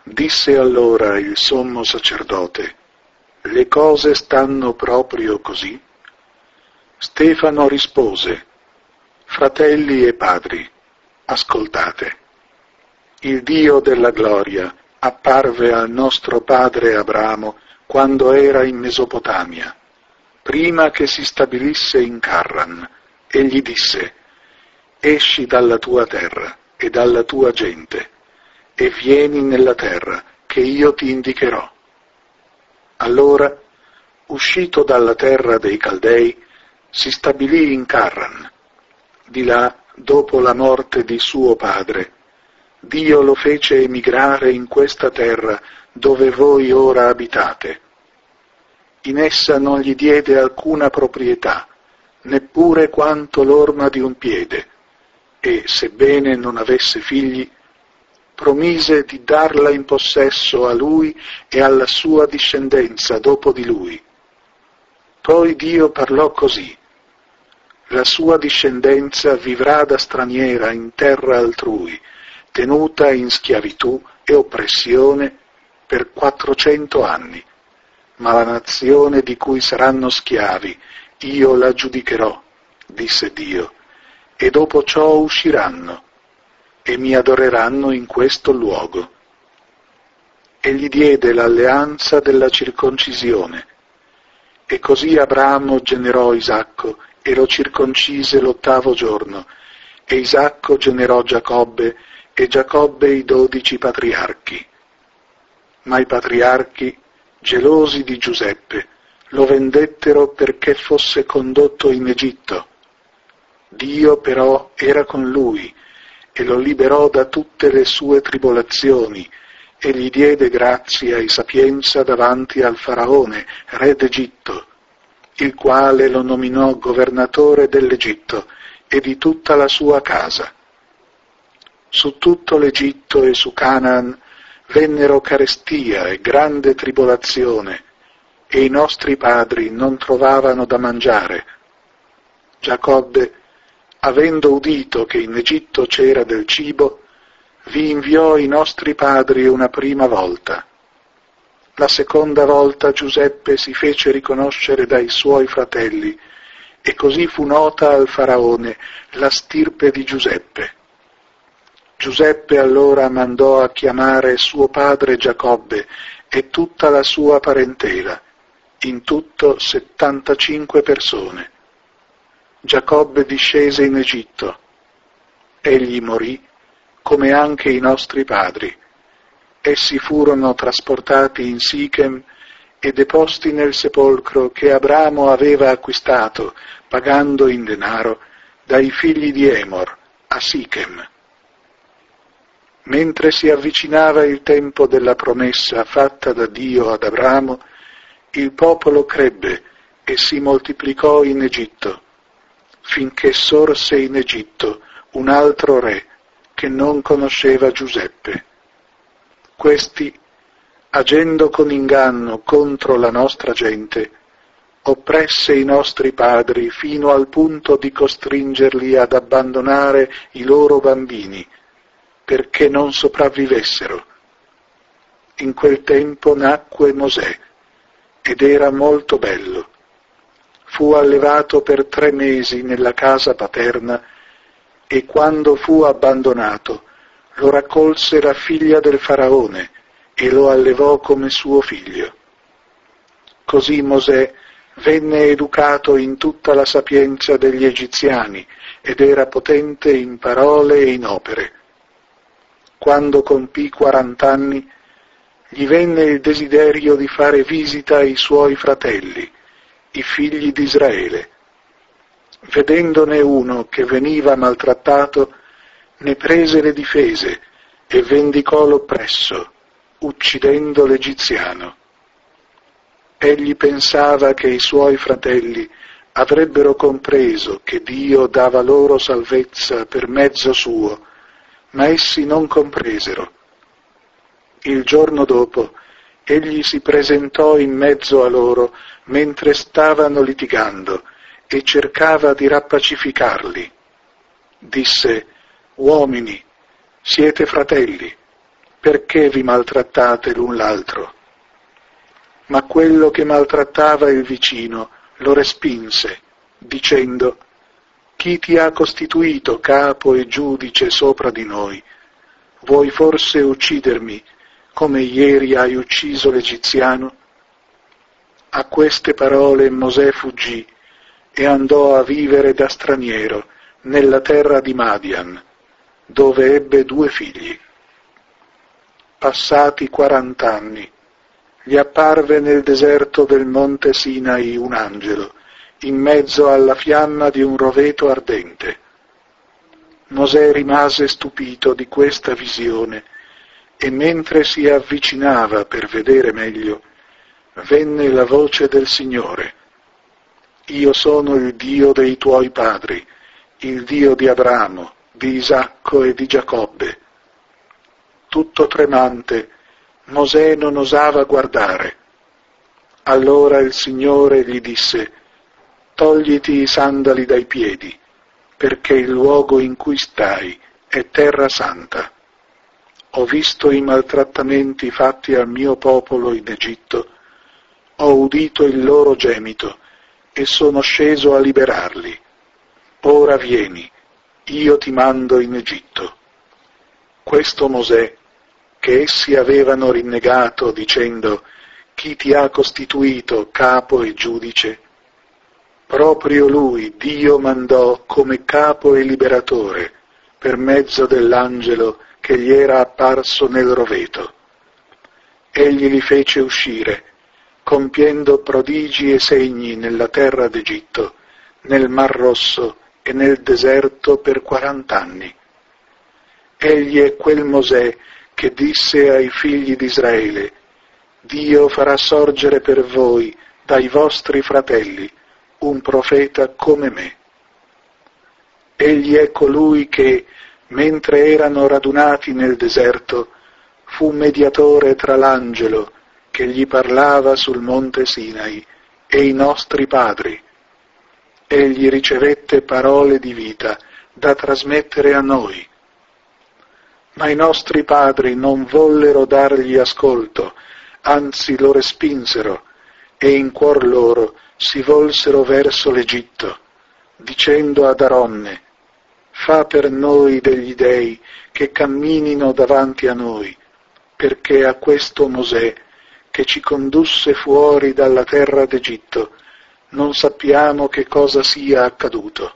Disse allora il sommo sacerdote: le cose stanno proprio così? Stefano rispose: fratelli e padri, ascoltate. Il Dio della gloria apparve al nostro padre Abramo quando era in Mesopotamia, prima che si stabilisse in Carran, e gli disse: esci dalla tua terra e dalla tua gente, e vieni nella terra che io ti indicherò. Allora, uscito dalla terra dei Caldei, si stabilì in Carran. Di là, dopo la morte di suo padre, Dio lo fece emigrare in questa terra dove voi ora abitate. In essa non gli diede alcuna proprietà, neppure quanto l'orma di un piede, e, sebbene non avesse figli, promise di darla in possesso a lui e alla sua discendenza dopo di lui. Poi Dio parlò così: la sua discendenza vivrà da straniera in terra altrui, tenuta in schiavitù e oppressione per 400 anni, ma la nazione di cui saranno schiavi io la giudicherò, disse Dio, e dopo ciò usciranno e mi adoreranno in questo luogo. E gli diede l'alleanza della circoncisione, e così Abramo generò Isacco e lo circoncise l'8° giorno, e Isacco generò Giacobbe, e Giacobbe i 12 patriarchi. Ma i patriarchi, gelosi di Giuseppe, lo vendettero perché fosse condotto in Egitto. Dio però era con lui e lo liberò da tutte le sue tribolazioni e gli diede grazia e sapienza davanti al Faraone, re d'Egitto, il quale lo nominò governatore dell'Egitto e di tutta la sua casa. Su tutto l'Egitto e su Canaan vennero carestia e grande tribolazione, e i nostri padri non trovavano da mangiare. Giacobbe, avendo udito che in Egitto c'era del cibo, vi inviò i nostri padri una prima volta. La seconda volta Giuseppe si fece riconoscere dai suoi fratelli, e così fu nota al Faraone la stirpe di Giuseppe. Giuseppe allora mandò a chiamare suo padre Giacobbe e tutta la sua parentela, in tutto 75 persone. Giacobbe discese in Egitto. Egli morì, come anche i nostri padri. Essi furono trasportati in Sichem e deposti nel sepolcro che Abramo aveva acquistato, pagando in denaro, dai figli di Emor, a Sichem. Mentre si avvicinava il tempo della promessa fatta da Dio ad Abramo, il popolo crebbe e si moltiplicò in Egitto, finché sorse in Egitto un altro re che non conosceva Giuseppe. Questi, agendo con inganno contro la nostra gente, oppresse i nostri padri fino al punto di costringerli ad abbandonare i loro bambini, perché non sopravvivessero. In quel tempo nacque Mosè, ed era molto bello. Fu allevato per 3 mesi nella casa paterna, e quando fu abbandonato, lo raccolse la figlia del Faraone, e lo allevò come suo figlio. Così Mosè venne educato in tutta la sapienza degli egiziani, ed era potente in parole e in opere. Quando compì 40 anni, gli venne il desiderio di fare visita ai suoi fratelli, i figli di Israele. Vedendone uno che veniva maltrattato, ne prese le difese e vendicò l'oppresso, uccidendo l'egiziano. Egli pensava che i suoi fratelli avrebbero compreso che Dio dava loro salvezza per mezzo suo, ma essi non compresero. Il giorno dopo, egli si presentò in mezzo a loro mentre stavano litigando e cercava di rappacificarli. Disse: «Uomini, siete fratelli, perché vi maltrattate l'un l'altro? Ma quello che maltrattava il vicino lo respinse, dicendo: chi ti ha costituito capo e giudice sopra di noi? Vuoi forse uccidermi, come ieri hai ucciso l'egiziano? A queste parole Mosè fuggì e andò a vivere da straniero nella terra di Madian, dove ebbe 2 figli. Passati 40 anni, gli apparve nel deserto del monte Sinai un angelo, in mezzo alla fiamma di un roveto ardente. Mosè rimase stupito di questa visione e mentre si avvicinava per vedere meglio, venne la voce del Signore: io sono il Dio dei tuoi padri, il Dio di Abramo, di Isacco e di Giacobbe. Tutto tremante, Mosè non osava guardare. Allora il Signore gli disse: togliti i sandali dai piedi, perché il luogo in cui stai è terra santa. Ho visto i maltrattamenti fatti al mio popolo in Egitto, ho udito il loro gemito e sono sceso a liberarli. Ora vieni, io ti mando in Egitto. Questo Mosè, che essi avevano rinnegato dicendo: chi ti ha costituito capo e giudice? Proprio lui Dio mandò come capo e liberatore per mezzo dell'angelo che gli era apparso nel roveto. Egli li fece uscire, compiendo prodigi e segni nella terra d'Egitto, nel Mar Rosso e nel deserto per 40 anni. Egli è quel Mosè che disse ai figli di Israele: Dio farà sorgere per voi dai vostri fratelli un profeta come me. Egli è colui che, mentre erano radunati nel deserto, fu mediatore tra l'angelo che gli parlava sul monte Sinai e i nostri padri. Egli ricevette parole di vita da trasmettere a noi. Ma i nostri padri non vollero dargli ascolto, anzi lo respinsero, e in cuor loro si volsero verso l'Egitto, dicendo ad Aronne: fa per noi degli dei che camminino davanti a noi, perché a questo Mosè, che ci condusse fuori dalla terra d'Egitto, non sappiamo che cosa sia accaduto.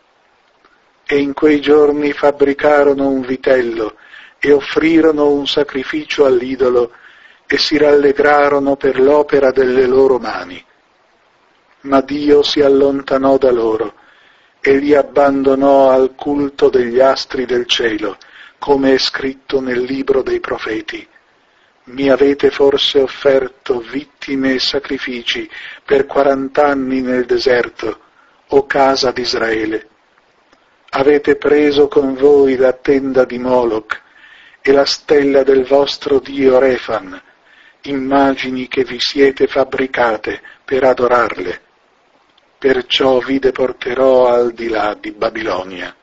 E in quei giorni fabbricarono un vitello e offrirono un sacrificio all'idolo e si rallegrarono per l'opera delle loro mani. Ma Dio si allontanò da loro e li abbandonò al culto degli astri del cielo, come è scritto nel libro dei profeti. Mi avete forse offerto vittime e sacrifici per 40 anni nel deserto, o casa d'Israele. Avete preso con voi la tenda di Moloch e la stella del vostro dio Refan, immagini che vi siete fabbricate per adorarle. Perciò vi deporterò al di là di Babilonia.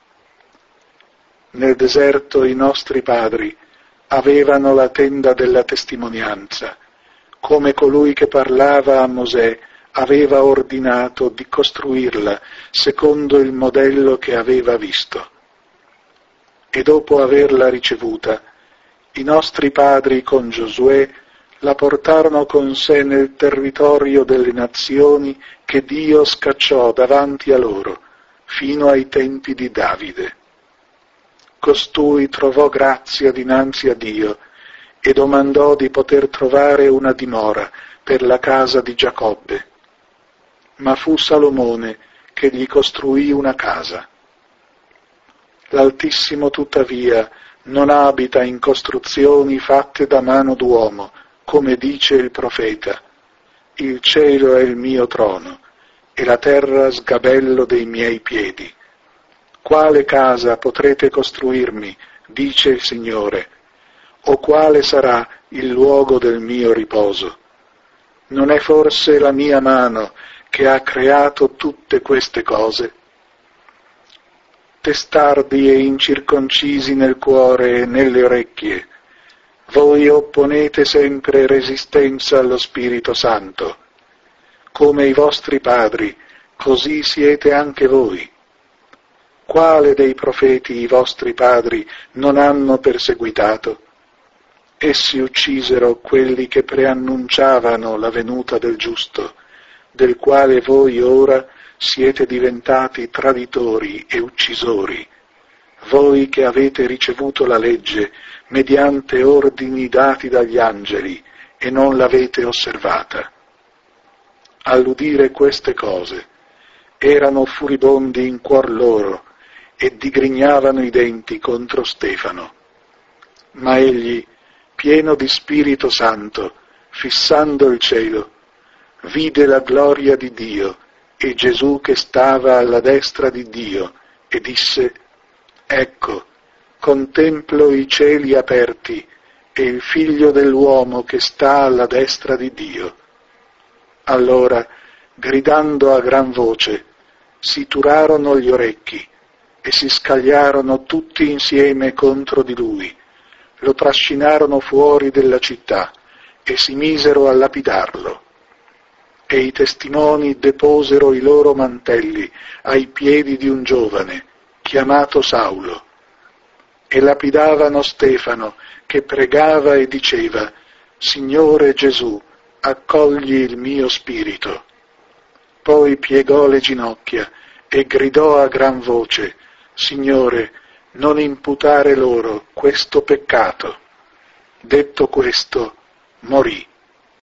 Nel deserto i nostri padri avevano la tenda della testimonianza, come colui che parlava a Mosè aveva ordinato di costruirla secondo il modello che aveva visto. E dopo averla ricevuta, i nostri padri con Giosuè la portarono con sé nel territorio delle nazioni che Dio scacciò davanti a loro, fino ai tempi di Davide. Costui trovò grazia dinanzi a Dio e domandò di poter trovare una dimora per la casa di Giacobbe. Ma fu Salomone che gli costruì una casa. L'Altissimo tuttavia non abita in costruzioni fatte da mano d'uomo, come dice il profeta: il cielo è il mio trono e la terra sgabello dei miei piedi. Quale casa potrete costruirmi, dice il Signore, o quale sarà il luogo del mio riposo? Non è forse la mia mano che ha creato tutte queste cose? Testardi e incirconcisi nel cuore e nelle orecchie, Voi opponete sempre resistenza allo Spirito Santo. Come i vostri padri, così siete anche voi. Quale dei profeti i vostri padri non hanno perseguitato? Essi uccisero quelli che preannunciavano la venuta del giusto, del quale voi ora siete diventati traditori e uccisori, voi che avete ricevuto la legge mediante ordini dati dagli angeli e non l'avete osservata. All'udire queste cose, erano furibondi in cuor loro e digrignavano i denti contro Stefano. Ma egli, pieno di Spirito Santo, fissando il cielo, vide la gloria di Dio e Gesù che stava alla destra di Dio e disse: Ecco, contemplo i cieli aperti e il Figlio dell'uomo che sta alla destra di Dio. Allora, gridando a gran voce, si turarono gli orecchi e si scagliarono tutti insieme contro di lui, lo trascinarono fuori della città e si misero a lapidarlo. E i testimoni deposero i loro mantelli ai piedi di un giovane, chiamato Saulo, e lapidavano Stefano, che pregava e diceva: Signore Gesù, accogli il mio spirito. Poi piegò le ginocchia e gridò a gran voce: Signore, non imputare loro questo peccato. Detto questo, morì.